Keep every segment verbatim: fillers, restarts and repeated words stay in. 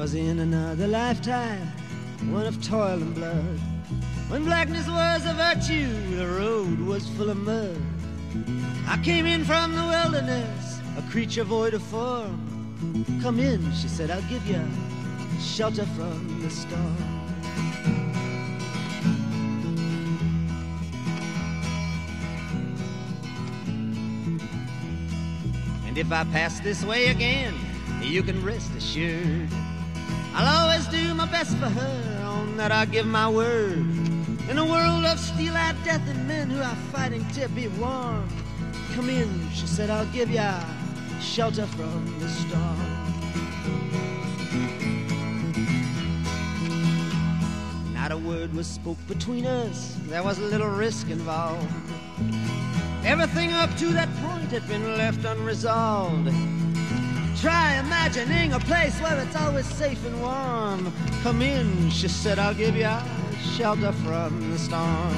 'twas in another lifetime, one of toil and blood, when blackness was a virtue, the road was full of mud. I came in from the wilderness, a creature void of form. Come in, she said, I'll give you shelter from the storm. And if I pass this way again, you can rest assured I'll always do my best for her, on that I give my word. In a world of steel-eyed death and men who are fighting to be warm, come in, she said, I'll give ya shelter from the storm. Not a word was spoke between us, there was little risk involved. Everything up to that point had been left unresolved. Try imagining a place where it's always safe and warm. Come in, she said, I'll give you shelter from the storm.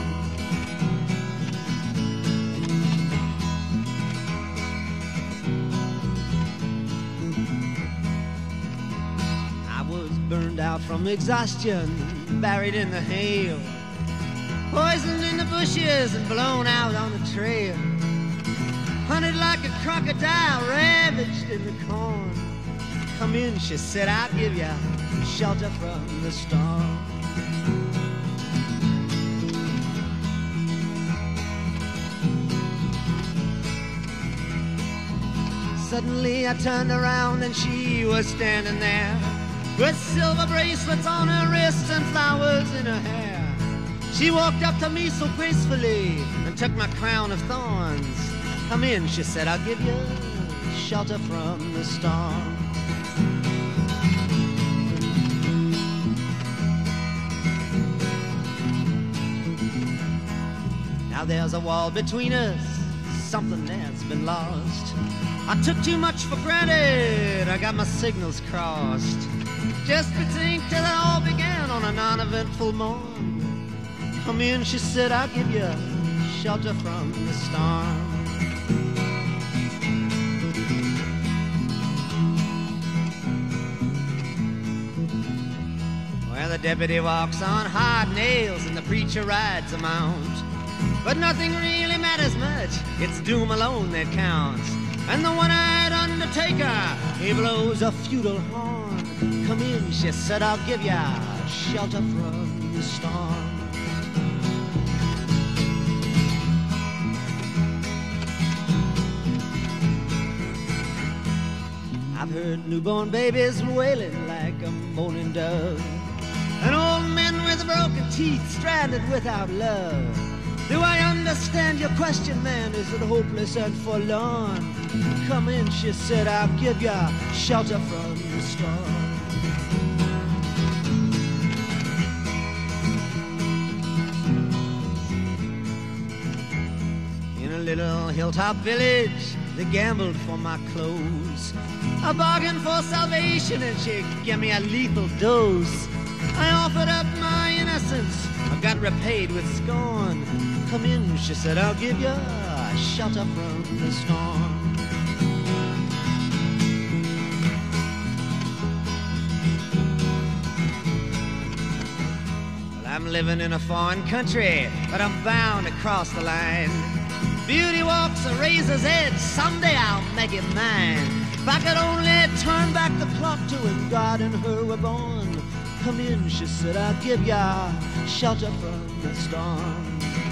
I was burned out from exhaustion, buried in the hail, poisoned in the bushes and blown out on the trail. Hunted like a crocodile, ravaged in the corn. Come in, she said, I'll give you shelter from the storm. Suddenly I turned around and she was standing there, with silver bracelets on her wrists and flowers in her hair. She walked up to me so gracefully and took my crown of thorns. Come in, she said, I'll give you shelter from the storm. Now there's a wall between us, something that's been lost. I took too much for granted, I got my signals crossed. Just between till it all began on a non-eventful morn. Come in, she said, I'll give you shelter from the storm. Well, the deputy walks on hard nails and the preacher rides a mount. But nothing really matters much, it's doom alone that counts. And the one-eyed undertaker, he blows a feudal horn. Come in, she said, I'll give ya shelter from the storm. I've heard newborn babies wailing like a moaning dove, and old men with broken teeth stranded without love. Do I understand your question, man? Is it hopeless and forlorn? Come in, she said, I'll give ya shelter from the storm. In a little hilltop village, they gambled for my clothes. I bargained for salvation and she gave me a lethal dose. I offered up my innocence, I got repaid with scorn. Come in, she said, I'll give you shelter from the storm. Well, I'm living in a foreign country, but I'm bound to cross the line. Beauty walks a razor's edge, someday I'll make it mine. If I could only turn back the clock to when God and her were born. Come in, she said, I'll give ya shelter from the storm.